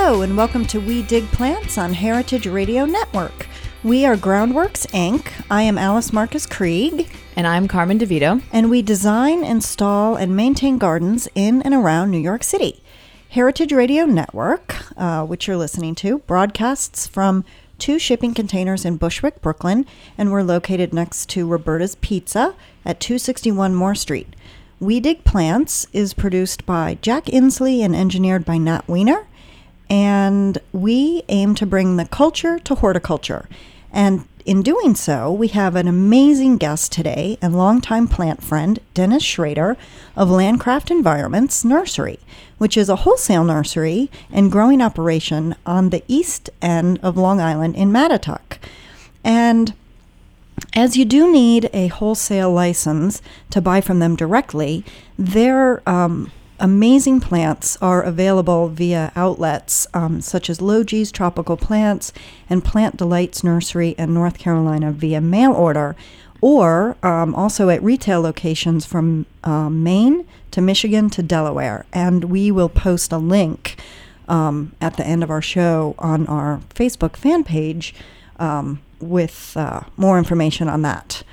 Hello, and welcome to We Dig Plants on Heritage Radio Network. We are Groundworks, Inc. I am Alice Marcus Krieg. And I'm Carmen DeVito. And we design, install, and maintain gardens in and around New York City. Heritage Radio Network, which you're listening to, broadcasts from 2 shipping containers in Bushwick, Brooklyn, and we're located next to Roberta's Pizza at 261 Moore Street. We Dig Plants is produced by Jack Inslee and engineered by Nat Weiner, and we aim to bring the culture to horticulture. And in doing so, we have an amazing guest today and longtime plant friend, Dennis Schrader of Landcraft Environments Nursery, which is a wholesale nursery and growing operation on the east end of Long Island in Mattituck. And as you do need a wholesale license to buy from them directly, their amazing plants are available via outlets such as Logie's Tropical Plants and Plant Delights Nursery in North Carolina via mail order, or also at retail locations from Maine to Michigan to Delaware. And we will post a link at the end of our show on our Facebook fan page with more information on that.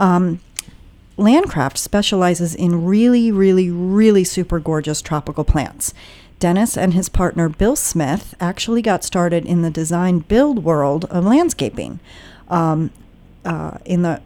Landcraft specializes in really super gorgeous tropical plants. Dennis and his partner Bill Smith actually got started in the design build world of landscaping in the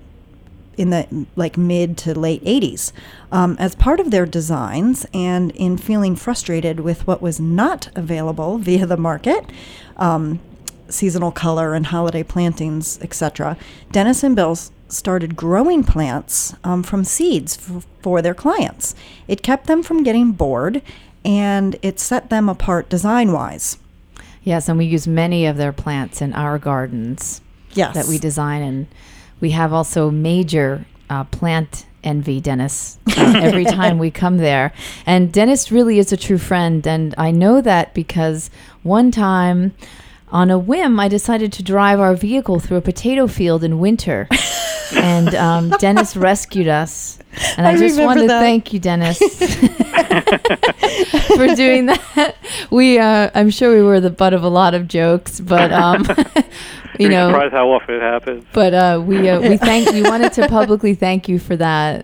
like mid to late 80s. As part of their designs and in feeling frustrated with what was not available via the market, seasonal color and holiday plantings, etc., Dennis and Bill started growing plants from seeds for their clients. It kept them from getting bored, and it set them apart design-wise. Yes, and we use many of their plants in our gardens that we design, and we have also major plant envy, Dennis, every time we come there. And Dennis really is a true friend, and I know that because one time on a whim, I decided to drive our vehicle through a potato field in winter. And Dennis rescued us. And I just wanted to thank you, Dennis, for doing that. I'm sure we were the butt of a lot of jokes, but You're surprised how often it happens. But we wanted to publicly thank you for that.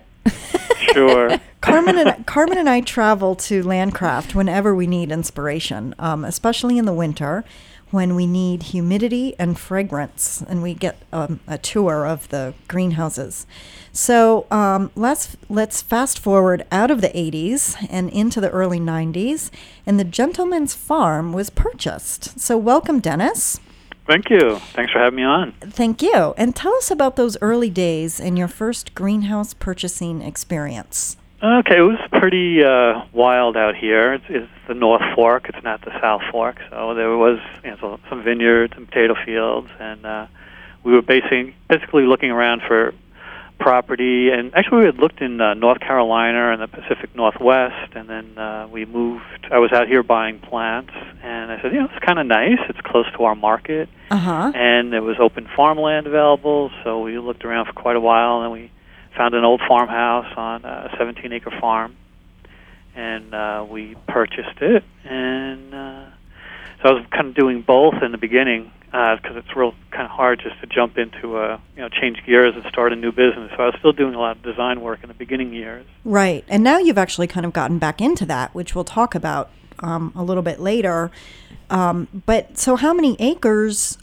Sure. Carmen and I travel to Landcraft whenever we need inspiration, especially in the winter, when we need humidity and fragrance, and we get a tour of the greenhouses. So let's fast forward out of the 80s and into the early 90s, and the Gentleman's Farm was purchased. So welcome, Dennis. Thank you. Thanks for having me on. Thank you. And tell us about those early days and your first greenhouse purchasing experience. Okay, it was pretty wild out here. It's the North Fork. It's not the South Fork. So there was some vineyards and potato fields, and we were basically looking around for property. And actually, we had looked in North Carolina and the Pacific Northwest, and then we moved. I was out here buying plants, and I said, it's kind of nice. It's close to our market, and there was open farmland available. So we looked around for quite a while, and we found an old farmhouse on a 17-acre farm, and we purchased it. And so I was kind of doing both in the beginning because it's real kind of hard just to jump into change gears and start a new business. So I was still doing a lot of design work in the beginning years. Right, and now you've actually kind of gotten back into that, which we'll talk about a little bit later. But so how many acres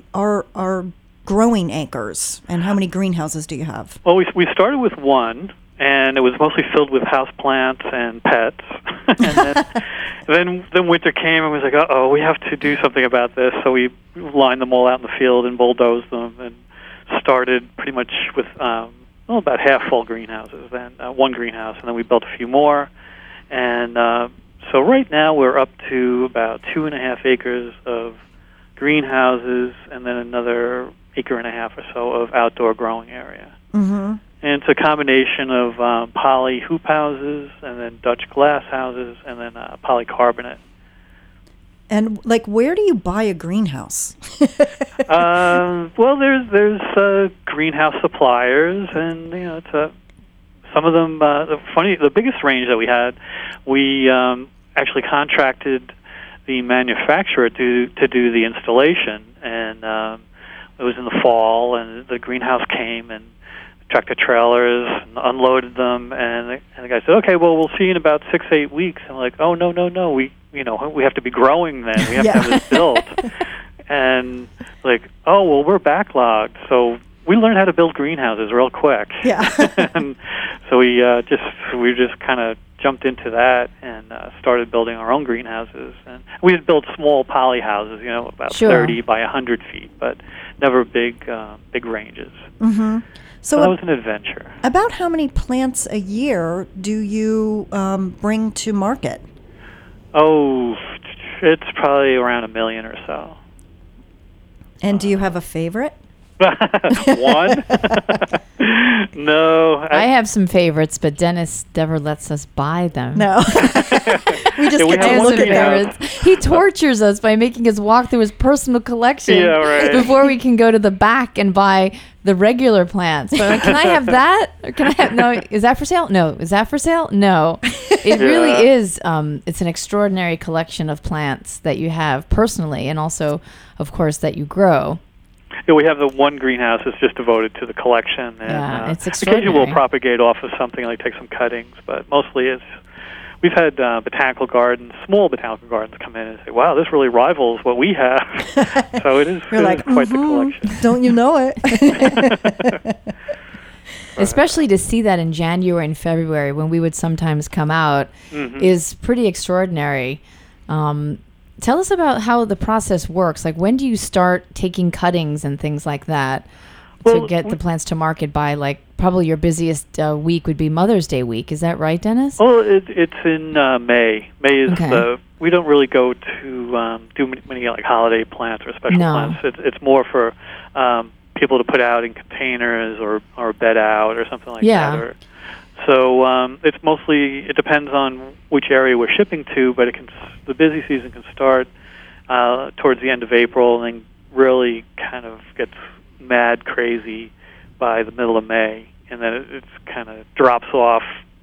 are growing acres, and how many greenhouses do you have? Well, we started with one, and it was mostly filled with house plants and pets. And then winter came, and we was like, we have to do something about this. So we lined them all out in the field and bulldozed them, and started pretty much with about half full greenhouses, then one greenhouse, and then we built a few more. And so right now we're up to about 2.5 acres of greenhouses, and then another acre and a half or so of outdoor growing area. Mm-hmm. And it's a combination of poly hoop houses, and then Dutch glass houses, and then polycarbonate. And where do you buy a greenhouse? Well, there's greenhouse suppliers, and it's some of them. The biggest range that we had, we actually contracted the manufacturer to do the installation, and it was in the fall, and the greenhouse came and tractor trailers and unloaded them, and the guy said, "Okay, well, we'll see you in about 6-8 weeks." I'm like, "Oh, no, we have to be growing then. We have to have this built." And like, "Oh, well, we're backlogged." So we learned how to build greenhouses real quick. Yeah. And so we just kind of jumped into that and started building our own greenhouses. And we had built small poly houses, about 30 by 100 feet, but never big ranges. Mm-hmm. So that was an adventure. About how many plants a year do you bring to market? Oh, it's probably around 1 million or so. And do you have a favorite? One? No. I have some favorites, but Dennis never lets us buy them. No. We just get to look at them. He tortures us by making us walk through his personal collection before we can go to the back and buy the regular plants. But can I have that? Or can I have no? Is that for sale? No. Is that for sale? No. It really is. It's an extraordinary collection of plants that you have personally, and also, of course, that you grow. Yeah, we have the one greenhouse that's just devoted to the collection, and it's extraordinary. Occasionally we'll propagate off of something, like take some cuttings, but mostly we've had small botanical gardens come in and say, "Wow, this really rivals what we have." So it is quite the collection. Don't you know it? Especially to see that in January and February, when we would sometimes come out, is pretty extraordinary. Tell us about how the process works. Like, when do you start taking cuttings and things like that to get the plants to market by, like, probably your busiest week would be Mother's Day week. Is that right, Dennis? Well, it's in May. May is we don't really go to do many like holiday plants or special plants. It's more for people to put out in containers or bed out or something like that. So it depends on which area we're shipping to, but the busy season can start towards the end of April and then really kind of gets mad crazy by the middle of May, and then it kind of drops off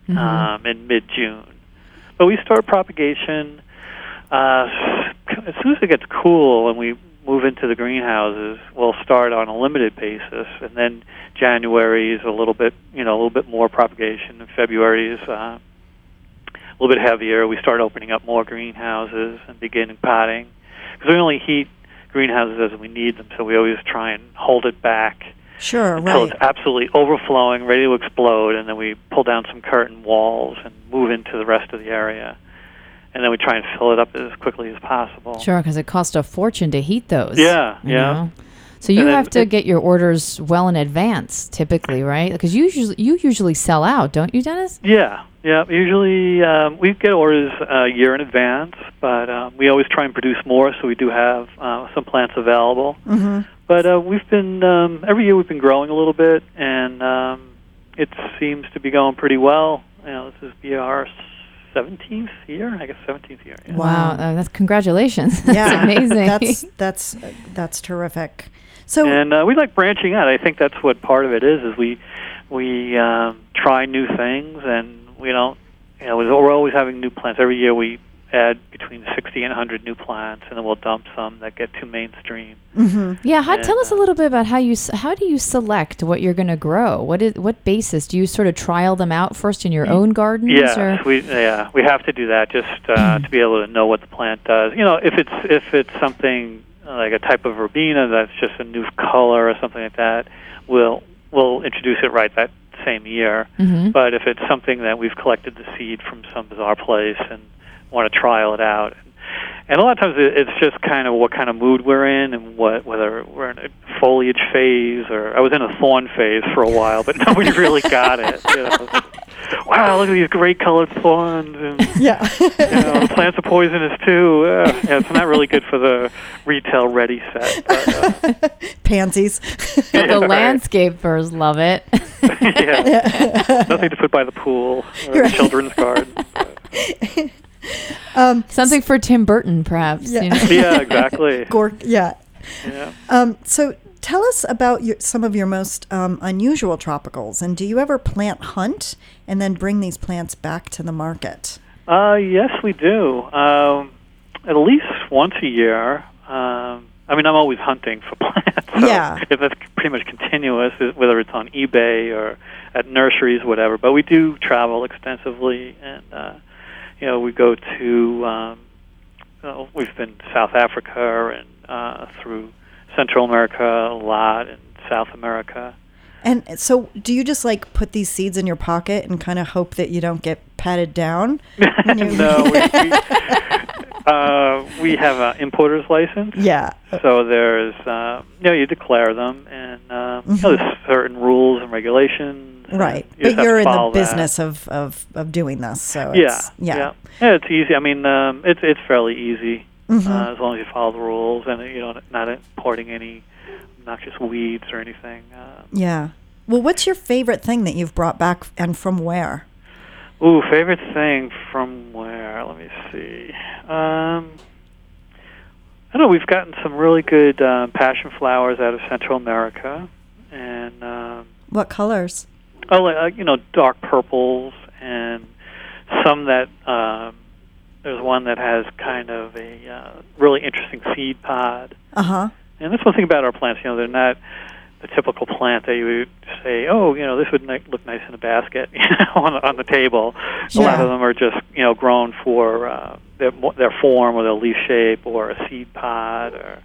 in mid-June. But we start propagation as soon as it gets cool and we move into the greenhouses. We'll start on a limited basis, and then January is a little bit more propagation, and February is a little bit heavier. We start opening up more greenhouses and begin potting, because we only heat greenhouses as we need them, so we always try and hold it back until it's absolutely overflowing, ready to explode, and then we pull down some curtain walls and move into the rest of the area. And then we try and fill it up as quickly as possible. Sure, because it costs a fortune to heat those. Yeah. So you have to get your orders well in advance, typically, right? Because you usually sell out, don't you, Dennis? Yeah. Usually we get orders a year in advance, but we always try and produce more, so we do have some plants available. Mm-hmm. But we've been every year we've been growing a little bit, and it seems to be going pretty well. This is our 17th year, I guess 17th year. Yeah. Wow, that's congratulations. That's amazing. That's terrific. So, and we like branching out. I think that's what part of it is we try new things, and we don't. We're always having new plants. Every year we add between 60 and 100 new plants, and then we'll dump some that get too mainstream. Mm-hmm. Yeah, tell us a little bit about how do you select what you're going to grow? What basis do you sort of trial them out first in your own gardens? Yeah, we have to do that just to be able to know what the plant does. If it's something like a type of verbena that's just a new color or something like that, we'll introduce it right that same year. Mm-hmm. But if it's something that we've collected the seed from some bizarre place and want to trial it out, and a lot of times it's just kind of what kind of mood we're in, and whether we're in a foliage phase, or I was in a thorn phase for a while, but nobody really got it. Wow, look at these great colored thorns, and the plants are poisonous too. It's not really good for the retail ready set. But, pansies. But the landscapers love it. Nothing to put by the pool or the children's garden. Something for Tim Burton, perhaps. Yeah, exactly. So tell us about some of your most unusual tropicals, and do you ever plant hunt and then bring these plants back to the market? Yes, we do. At least once a year. I'm always hunting for plants. So if it's pretty much continuous, whether it's on eBay or at nurseries, whatever. But we do travel extensively, and we go to. We've been to South Africa and through Central America a lot, and South America. And so, do you just put these seeds in your pocket and kind of hope that you don't get patted down? No, we have an importer's license. Yeah. So there's, you declare them, and there's certain rules and regulations. Right, but you're in the business of doing this, so it's, yeah, it's easy. It's fairly easy as long as you follow the rules and you're not importing any noxious weeds or anything. Yeah. Well, what's your favorite thing that you've brought back, and from where? Ooh, favorite thing from where? Let me see. I don't know. We've gotten some really good passion flowers out of Central America, and what colors? Dark purples, and some that there's one that has kind of a really interesting seed pod. And that's one thing about our plants. They're not the typical plant that you would say, this would look nice in a basket, on the table. A lot of them are just, grown for their form or their leaf shape or a seed pod or,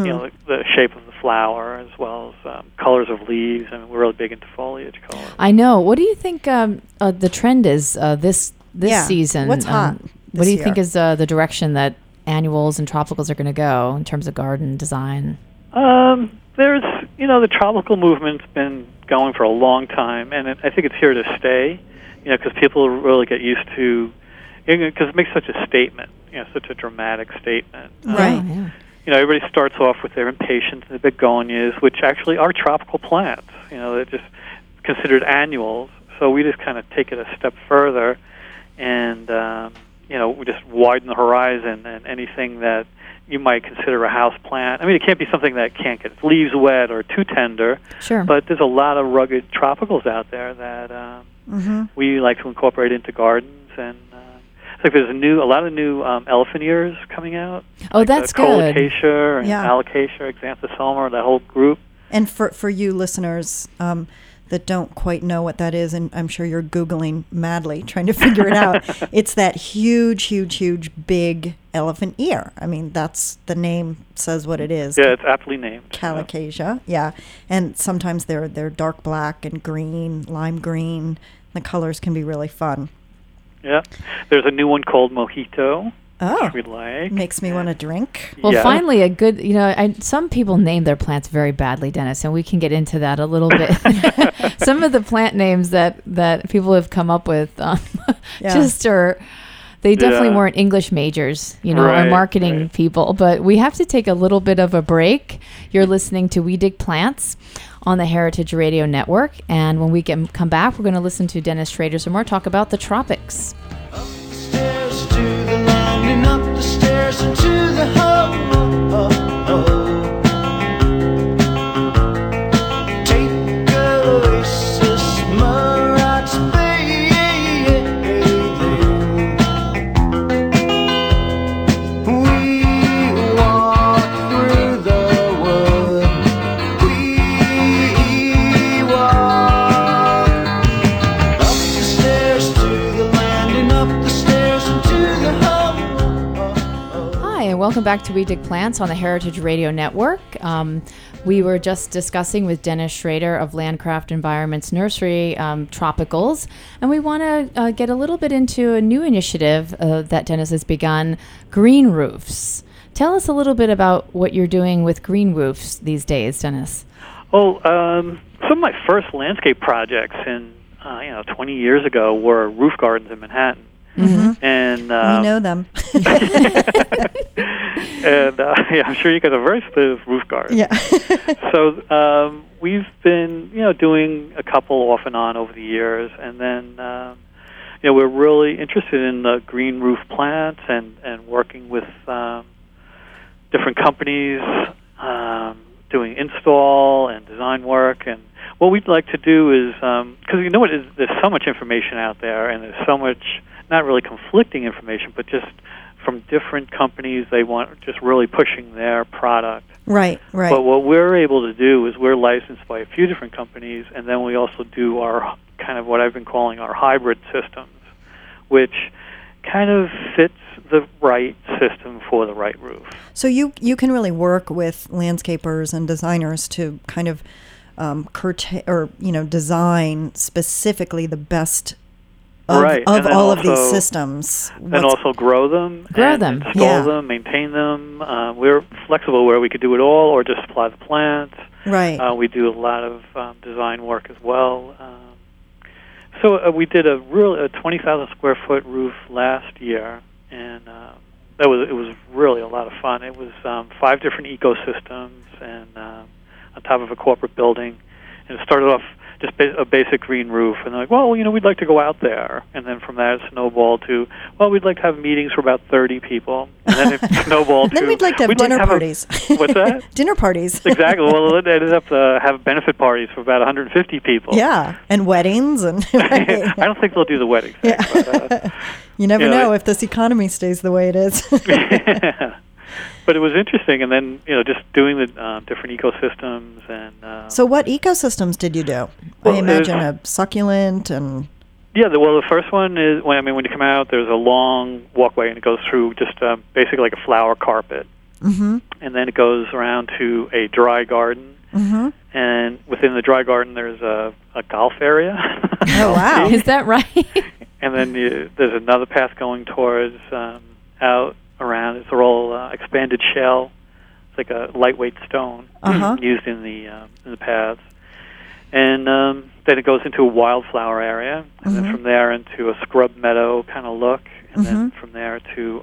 the shape of the flower, as well as colors of leaves. We're really big into foliage colors. I know. What do you think the trend is this season? What's hot what do you think is the direction that annuals and tropicals are going to go in terms of garden design? There's, the tropical movement's been going for a long time, and I think it's here to stay, because people really get used to, because it makes such a statement, such a dramatic statement. Right. Everybody starts off with their impatiens and the begonias, which actually are tropical plants. They're just considered annuals. So we just kind of take it a step further, and we just widen the horizon, and anything that you might consider a house plant. It can't be something that can't get its leaves wet or too tender. Sure. But there's a lot of rugged tropicals out there that we like to incorporate into gardens, and there's a lot of new elephant ears coming out. Oh, that's good. Colocasia and Alocasia, Xanthosoma, that whole group. And for you listeners that don't quite know what that is, and I'm sure you're Googling madly trying to figure it out, it's that huge, big elephant ear. that's the name says what it is. Yeah, it's aptly named. Colocasia, yeah. And sometimes they're dark black and green, lime green. The colors can be really fun. Yeah. There's a new one called Mojito. Oh, which we like. Makes me want to drink. Well, finally, a good, some people name their plants very badly, Dennis, and we can get into that a little bit. Some of the plant names that people have come up with they definitely weren't English majors, or marketing people. But we have to take a little bit of a break. You're listening to We Dig Plants on the Heritage Radio Network. And when we come back, we're going to listen to Dennis Schrader some more, talk about the tropics. Upstairs to the landing, up the stairs and to the home. Take Oasis, Murat's bathing. We walk through the wood. We walk up the stairs to the landing, up the stairs and to the home. Hi, and welcome back to We Dig Plants on the Heritage Radio Network. We were just discussing with Dennis Schrader of Landcraft Environments Nursery Tropicals, and we want to get a little bit into a new initiative that Dennis has begun, Green Roofs. Tell us a little bit about what you're doing with green roofs these days, Dennis. Well, some of my first landscape projects 20 years ago were roof gardens in Manhattan. Mm-hmm. And we know them. And I'm sure you guys are very familiar with roof gardens. Yeah. So we've been, doing a couple off and on over the years, and then we're really interested in the green roof plants and working with different companies, doing install and design work. And what we'd like to do is, because there's so much information out there, and there's so much not really conflicting information, but just from different companies. They want just really pushing their product. Right. But what we're able to do is we're licensed by a few different companies, and then we also do our kind of what I've been calling our hybrid systems, which kind of fits the right system for the right roof. So you can really work with landscapers and designers to kind of design specifically the best of all of these systems. And also grow them. Install them, maintain them. We're flexible where we could do it all or just supply the plants. Right. We do a lot of design work as well. So we did a 20,000 square foot roof last year, and it was really a lot of fun. It was 5 different ecosystems and on top of a corporate building, and it started off just a basic green roof, and they're like, well, we'd like to go out there, and then from that it snowballed to, well, we'd like to have meetings for about 30 people, and then it snowballed then to, we'd like to have dinner parties. What's that? Dinner parties. Exactly. Well, it ended up have benefit parties for about 150 people. Yeah, and weddings and. I don't think they'll do the weddings. Yeah. But, you never know if this economy stays the way it is. Yeah. But it was interesting, and then just doing the different ecosystems and. So, what ecosystems did you do? Well, I imagine a succulent and. Yeah, the first one is when you come out, there's a long walkway, and it goes through just basically like a flower carpet, and then it goes around to a dry garden, and within the dry garden there's a golf area. Oh wow! Is that right? And then there's another path going towards out. Around it's all expanded shell. It's like a lightweight stone used in the paths, and then it goes into a wildflower area, and then from there into a scrub meadow kind of look, and then from there to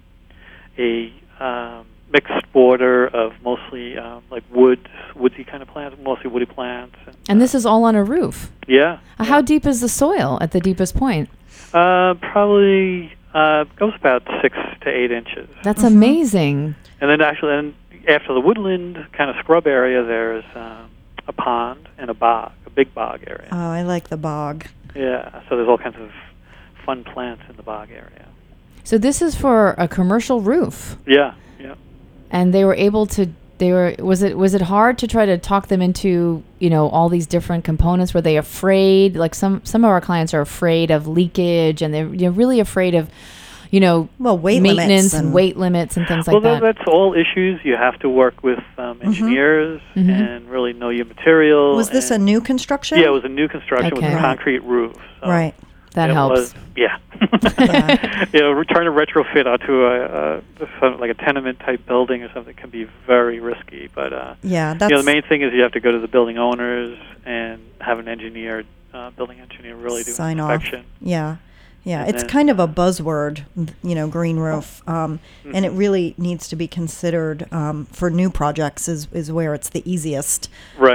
a mixed border of mostly like woodsy kind of plants, mostly woody plants. And this is all on a roof. Yeah. How deep is the soil at the deepest point? Probably. Goes about 6 to 8 inches. That's amazing. And then after the woodland kind of scrub area, there's a pond and a bog, a big bog area. Oh, I like the bog. Yeah, so there's all kinds of fun plants in the bog area. So this is for a commercial roof. Yeah. And they were able to. Was it hard to try to talk them into all these different components? Were they afraid? Like some of our clients are afraid of leakage, and they're really afraid of weight maintenance and weight limits and things like that. Well, that's all issues. You have to work with engineers and really know your material. Was this a new construction? Yeah, it was a new construction with a concrete roof. So right. That helps. Yeah. Trying to retrofit onto like a tenement type building or something can be very risky. But the main thing is you have to go to the building owners and have an building engineer really do an inspection. Yeah. Yeah, it's kind of a buzzword, green roof, and it really needs to be considered for new projects is where it's the easiest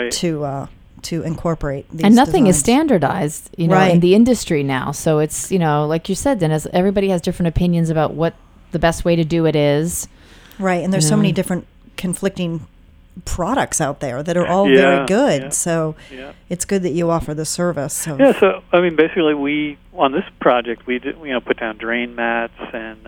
to incorporate these and nothing designs. Is standardized, in the industry now. So it's, like you said, Dennis, everybody has different opinions about what the best way to do it is. Right, and there's so many different conflicting products out there that are all very good. Yeah. So it's good that you offer the service. So basically we, on this project, we did, put down drain mats and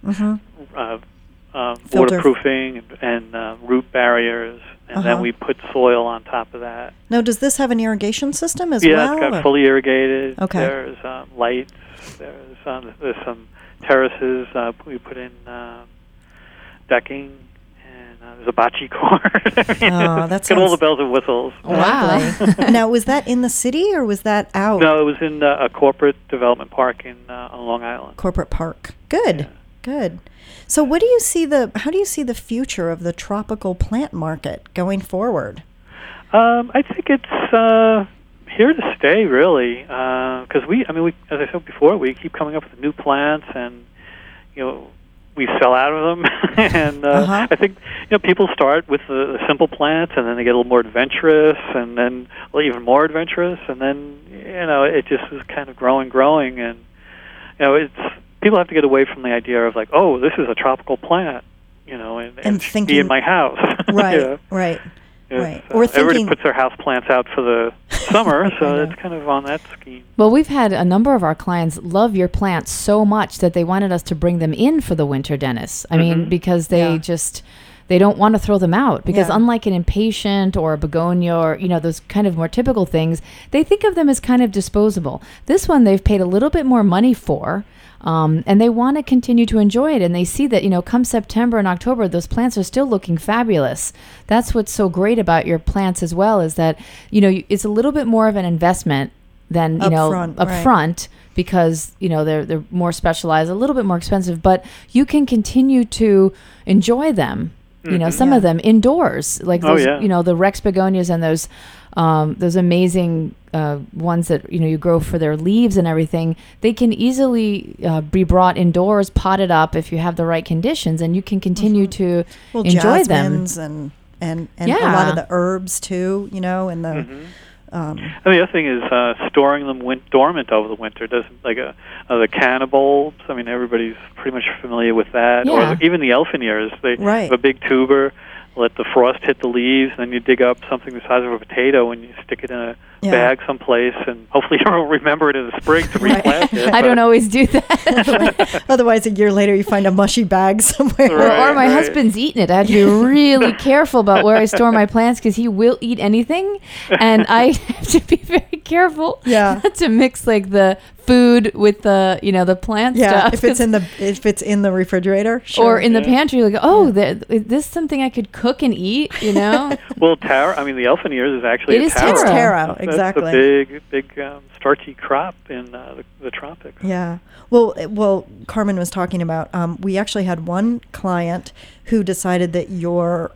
waterproofing and root barriers. And then we put soil on top of that. Now, does this have an irrigation system as well? Yeah, it's got fully irrigated. Okay. There's lights. There's some terraces. We put in decking. And there's a bocce court. That's got all the bells and whistles. Wow. Now, was that in the city or was that out? No, it was in a corporate development park on Long Island. Corporate park. Good. So how do you see the future of the tropical plant market going forward? I think it's here to stay, really, because we, as I said before, we keep coming up with new plants, and we sell out of them, and I think people start with the simple plants, and then they get a little more adventurous, and then even more adventurous, and then it just is kind of growing, and it's. People have to get away from the idea of like, oh, this is a tropical plant, and thinking, be in my house. Right, right. Right. Everybody puts their house plants out for the summer, so it's kind of on that scheme. Well, we've had a number of our clients love your plants so much that they wanted us to bring them in for the winter, Dennis. I mean, because they they don't want to throw them out. Because unlike an impatient or a begonia or, those kind of more typical things, they think of them as kind of disposable. This one they've paid a little bit more money for. And they want to continue to enjoy it. And they see that, come September and October, those plants are still looking fabulous. That's what's so great about your plants as well, is that, it's a little bit more of an investment than, up front, because, they're more specialized, a little bit more expensive, but you can continue to enjoy them, some of them indoors, like those, the Rex begonias and those amazing ones that you grow for their leaves and everything. They can easily be brought indoors, potted up if you have the right conditions, and you can continue to enjoy them. And a lot of the herbs too, and the. And the other thing is storing them dormant over the winter. Doesn't like the cannibals. I mean, everybody's pretty much familiar with that. Yeah. Or even the elfin ears. They have a big tuber. Let the frost hit the leaves, and then you dig up something the size of a potato and you stick it in a bag someplace, and hopefully you'll remember it in the spring to replant it. I don't always do that. Otherwise, a year later, you find a mushy bag somewhere. Or my husband's eating it. I have to be really careful about where I store my plants, because he will eat anything, and I have to be very careful not to mix like the food with the the plant stuff. If it's in the refrigerator, or in the pantry, like is this something I could cook and eat? Well, taro. I mean, the elfin ears is actually It's taro. Exactly. That's a big starchy crop in the tropics. Yeah. Well, Carmen was talking about. We actually had one client who decided that your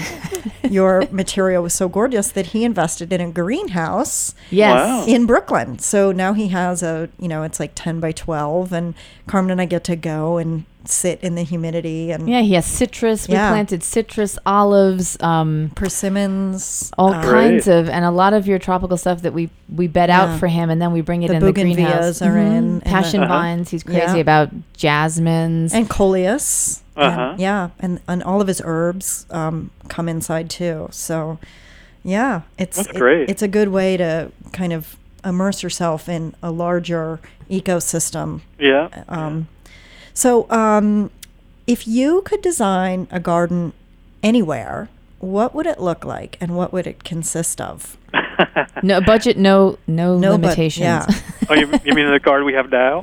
material was so gorgeous that he invested in a greenhouse. Yes. In Brooklyn. So now he has it's like 10 by 12, and Carmen and I get to go and sit in the humidity. And he has citrus. We planted citrus, olives, persimmons, all kinds of, and a lot of your tropical stuff that we bed out for him, and then we bring it in the greenhouse. Are in passion vines. He's crazy about jasmines and coleus. And all of his herbs come inside too. So that's great. It's a good way to kind of immerse yourself in a larger ecosystem. So if you could design a garden anywhere, what would it look like, and what would it consist of? No budget, no limitations. Oh, you mean the garden we have now?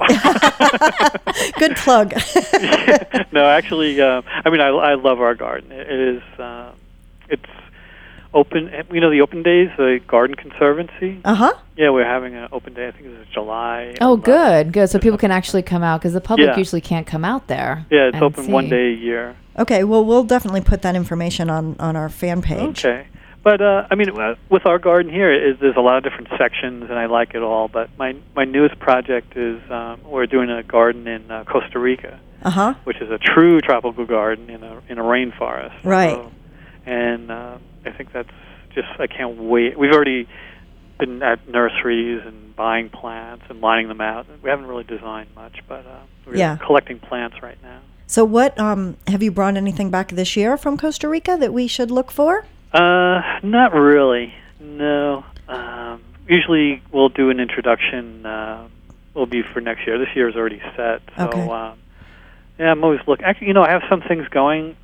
Good plug. No, actually, I love our garden. It is, it's open. The open days, the Garden Conservancy. Yeah, we're having an open day. I think this is July. Oh, good. So people can actually come out, because the public usually can't come out there. Yeah, it's open one day a year. Okay, well, we'll definitely put that information on our fan page. Okay. But, with our garden here, there's a lot of different sections, and I like it all. But my newest project is we're doing a garden in Costa Rica, which is a true tropical garden in a rainforest. Right. And I think that's just, I can't wait. We've already been at nurseries and buying plants and lining them out. We haven't really designed much, but we're collecting plants right now. So what, have you brought anything back this year from Costa Rica that we should look for? Not really, no. Usually we'll do an introduction, will be for next year. This year is already set, so, I'm always looking. Actually, I have some things going,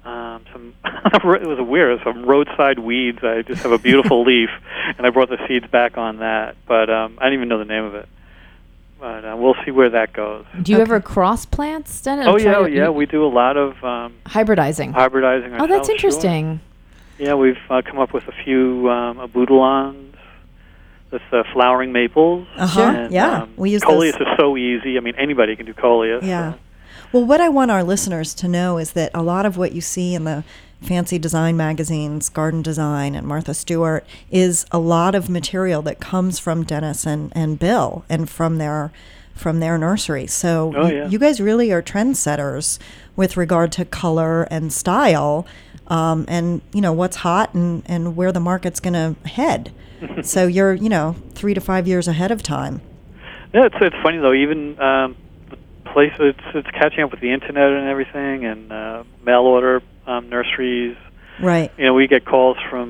it was weird, some roadside weeds. I just have a beautiful leaf, and I brought the seeds back on that, but I didn't even know the name of it. But we'll see where that goes. Do you ever cross plants, Dennis? Oh, yeah, we do a lot of hybridizing ourselves. Oh, that's interesting. Sure. Yeah, we've come up with a few abudulons, with flowering maples. And, we use coleus is so easy. I mean, anybody can do coleus. Yeah. So. Well, what I want our listeners to know is that a lot of what you see in the fancy design magazines, Garden Design and Martha Stewart, is a lot of material that comes from Dennis and Bill and from their nursery. So you guys really are trendsetters with regard to color and style, and what's hot and where the market's going to head. So you're 3 to 5 years ahead of time. Yeah, it's funny though. Even places, it's catching up with the internet and everything, and mail order nurseries. Right. We get calls from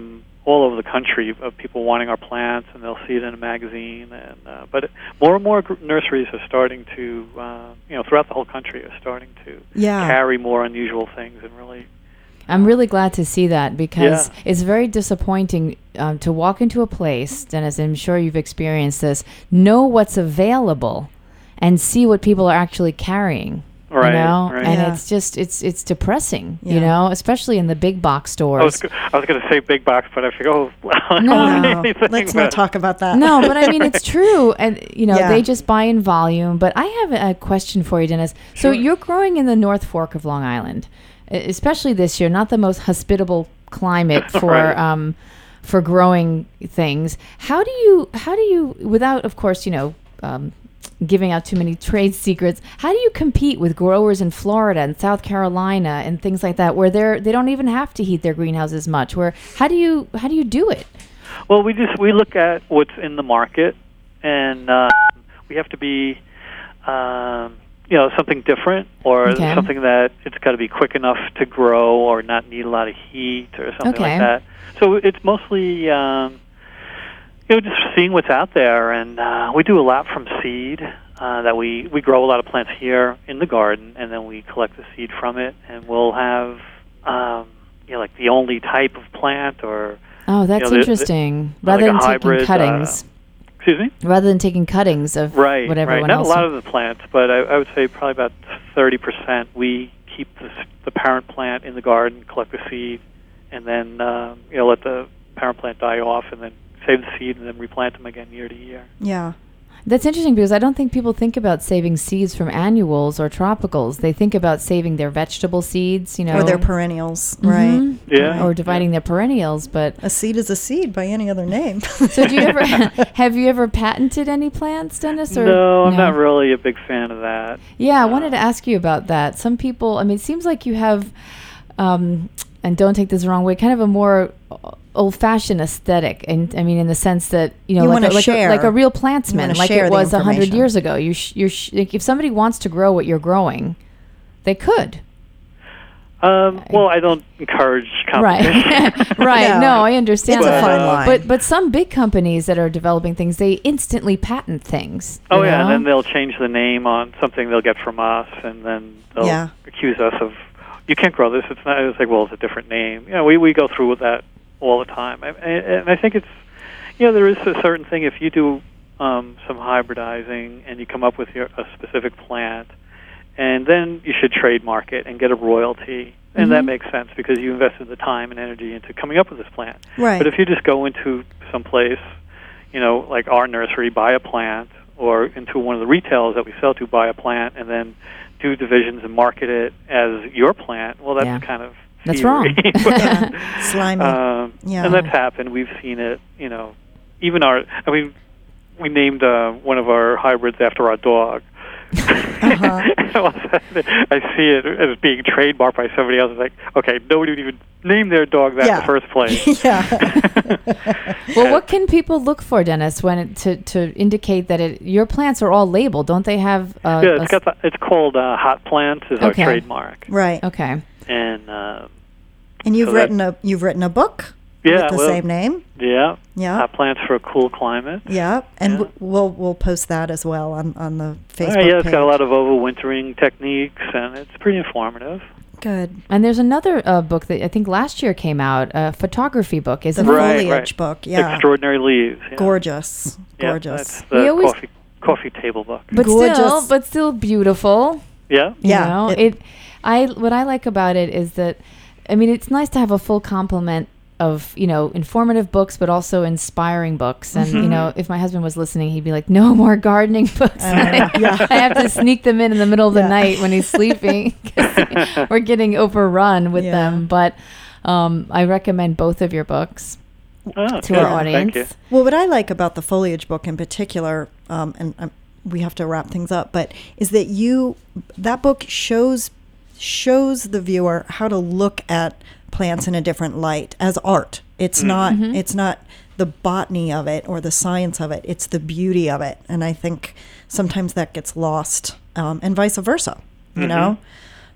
all over the country of people wanting our plants, and they'll see it in a magazine. And but more and more nurseries are starting to, throughout the whole country, are starting to carry more unusual things and really. I'm really glad to see that, because it's very disappointing to walk into a place, Dennis, I'm sure you've experienced this, know what's available and see what people are actually carrying. Right, right. And it's just it's depressing, especially in the big box stores. I was going to say big box, but I figured, no, let's not talk about that. No, but I mean it's true, and they just buy in volume. But I have a question for you, Dennis. Sure. So you're growing in the North Fork of Long Island, especially this year. Not the most hospitable climate for growing things. How do you, without, of course, giving out too many trade secrets, how do you compete with growers in Florida and South Carolina and things like that, where they don't even have to heat their greenhouses much? How do you do it? Well, we look at what's in the market, and we have to be something different, or something that it's got to be quick enough to grow or not need a lot of heat or something like that. So it's mostly just seeing what's out there, and we do a lot from seed. That we grow a lot of plants here in the garden, and then we collect the seed from it, and we'll have like the only type of plant, or that's interesting. Rather than hybrid, taking cuttings. Excuse me? Rather than taking cuttings of what everyone Not else. Not a lot of the plants, but I would say probably about 30% we keep the parent plant in the garden, collect the seed, and then let the parent plant die off, and then save the seed, and then replant them again year to year. Yeah. That's interesting, because I don't think people think about saving seeds from annuals or tropicals. They think about saving their vegetable seeds, or their perennials, right? Yeah. Or dividing their perennials, but a seed is a seed by any other name. So have you ever patented any plants, Dennis? Or no, I'm not really a big fan of that. Yeah, I wanted to ask you about that. Some people, it seems like you have, and don't take this the wrong way, kind of a more old-fashioned aesthetic, and in the sense that like a real plantsman, like it was 100 years ago. If somebody wants to grow what you're growing, they could. Well, I don't encourage competition. Right. Yeah. No, I understand. It's a fine line. But some big companies that are developing things, they instantly patent things. Oh yeah, and then they'll change the name on something they'll get from us, and then they'll accuse us of, you can't grow this. It's not. It's like, well, it's a different name. We go through with that all the time, and I think it's, there is a certain thing, if you do some hybridizing and you come up with a specific plant, and then you should trademark it and get a royalty, and that makes sense because you invested the time and energy into coming up with this plant. Right. But if you just go into some place, like our nursery, buy a plant, or into one of the retailers that we sell to, buy a plant, and then do divisions and market it as your plant, well, that's kind of that's wrong. Slimy. And that's happened. We've seen it, even we named one of our hybrids after our dog. I see it as being trademarked by somebody else. It's like, okay, nobody would even name their dog that in the first place. Well, what can people look for, Dennis, when to indicate that your plants are all labeled? Don't they have? It's called Hot Plants is our trademark. Right. Okay. And you've written a book with the same name. Yeah. Yeah. Hot Plants for a Cool Climate. Yeah. And we'll post that as well on the Facebook page. It's got a lot of overwintering techniques, and it's pretty informative. Good. And there's another book that I think last year came out, a photography book. Is the foliage book? Yeah. Extraordinary Leaves. Yeah. Gorgeous. Yeah, that's the coffee table book. But still beautiful. Yeah. What I like about it is that, it's nice to have a full complement of, informative books, but also inspiring books. And, if my husband was listening, he'd be like, no more gardening books. I have to sneak them in the middle of the night when he's sleeping, because we're getting overrun with them. But I recommend both of your books to our audience. Thank you. Well, what I like about the foliage book in particular, and we have to wrap things up, but is that that book shows the viewer how to look at plants in a different light as art. It's not the botany of it or the science of it. It's the beauty of it. And I think sometimes that gets lost, and vice versa, you know?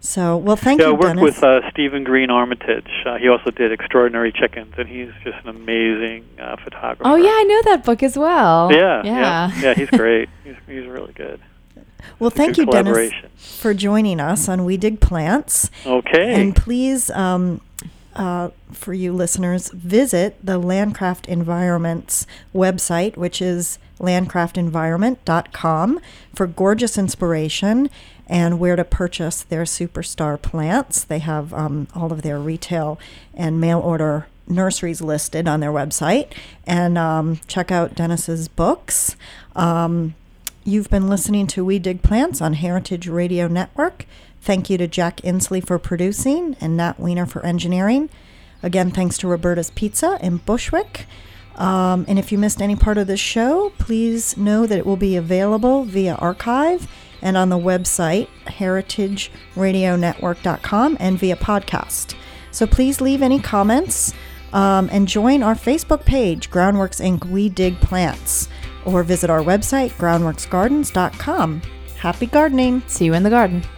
So, well, thank you, I worked Dennis. with Stephen Green Armitage. He also did Extraordinary Chickens, and he's just an amazing photographer. Oh, yeah, I know that book as well. Yeah, he's great. He's really good. Well, thank you, Dennis, for joining us on We Dig Plants. Okay. And please, for you listeners, visit the Landcraft Environments website, which is landcraftenvironment.com, for gorgeous inspiration and where to purchase their superstar plants. They have all of their retail and mail order nurseries listed on their website. And check out Dennis's books. You've been listening to We Dig Plants on Heritage Radio Network. Thank you to Jack Inslee for producing and Nat Weiner for engineering. Again, thanks to Roberta's Pizza in Bushwick. And if you missed any part of this show, please know that it will be available via archive and on the website, heritageradionetwork.com, and via podcast. So please leave any comments and join our Facebook page, Groundworks Inc. We Dig Plants, or visit our website, groundworksgardens.com. Happy gardening. See you in the garden.